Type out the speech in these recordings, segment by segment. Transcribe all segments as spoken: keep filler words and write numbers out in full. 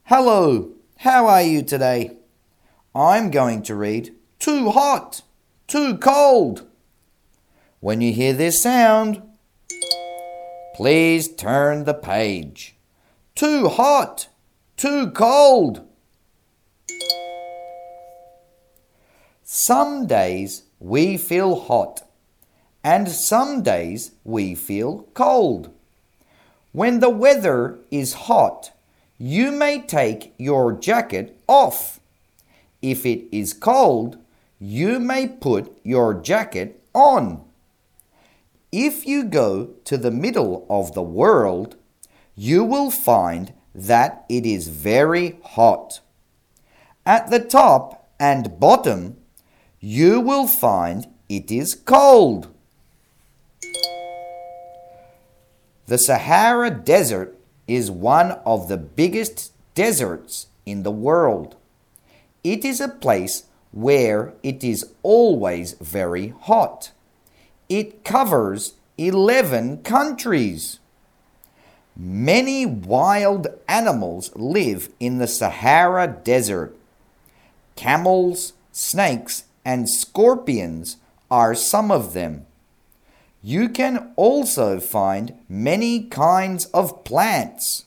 Hello, how are you today? I'm going to read too hot, too cold. When you hear this sound, please turn the page. Too hot, too cold. Some days we feel hot, and some days we feel cold. When the weather is hot, you may take your jacket off. If it is cold, you may put your jacket on. If you go to the middle of the world, you will find that it is very hot. At the top and bottom, you will find it is cold. The Sahara Desert is one of the biggest deserts in the world. It is a place where it is always very hot. It covers eleven countries. Many wild animals live in the Sahara Desert. Camels, snakes, and scorpions are some of them. You can also find many kinds of plants.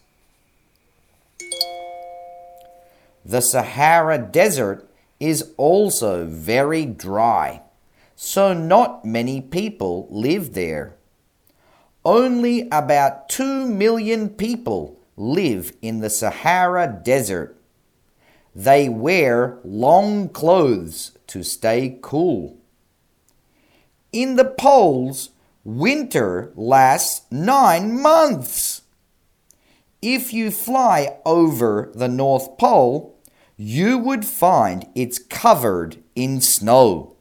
The Sahara Desert is also very dry, so not many people live there. Only about two million people live in the Sahara Desert. They wear long clothes to stay cool. In the poles, winter lasts nine months. If you fly over the North Pole, you would find it's covered in snow.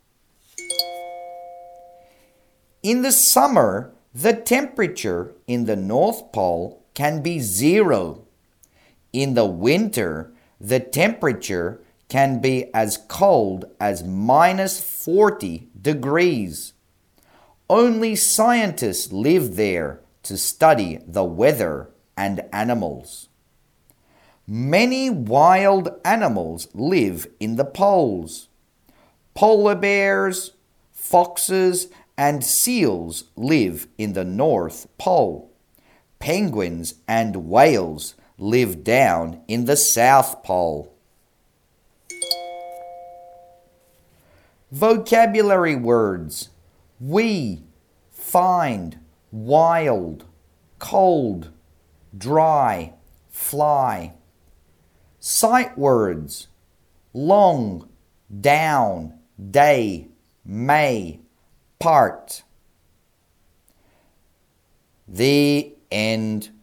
In the summer, the temperature in the North Pole can be zero. In the winter, the temperature can be as cold as minus forty degrees. Only scientists live there to study the weather and animals. Many wild animals live in the poles. Polar bears, foxes, and seals live in the North Pole. Penguins and whales live down in the South Pole. Vocabulary words: we, find, wild, cold, dry, fly. Sight words: long, down, day, may, part. The end.